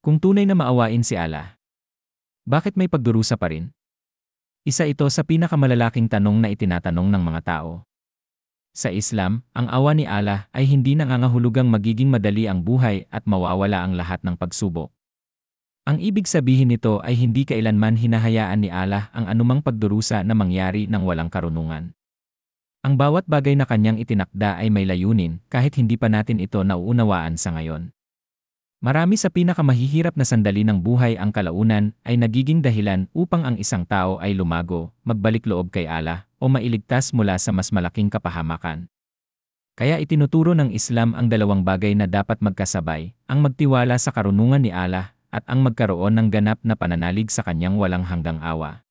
Kung tunay na maawain si Allah, bakit may pagdurusa pa rin? Isa ito sa pinakamalalaking tanong na itinatanong ng mga tao. Sa Islam, ang awa ni Allah ay hindi nangangahulugang magiging madali ang buhay at mawawala ang lahat ng pagsubok. Ang ibig sabihin nito ay hindi kailanman hinahayaan ni Allah ang anumang pagdurusa na mangyari ng walang karunungan. Ang bawat bagay na kanyang itinakda ay may layunin kahit hindi pa natin ito nauunawaan sa ngayon. Marami sa pinakamahihirap na sandali ng buhay ang kalaunan ay nagiging dahilan upang ang isang tao ay lumago, magbalik loob kay Allah, o mailigtas mula sa mas malaking kapahamakan. Kaya itinuturo ng Islam ang dalawang bagay na dapat magkasabay, ang magtiwala sa karunungan ni Allah at ang magkaroon ng ganap na pananalig sa kanyang walang hanggang awa.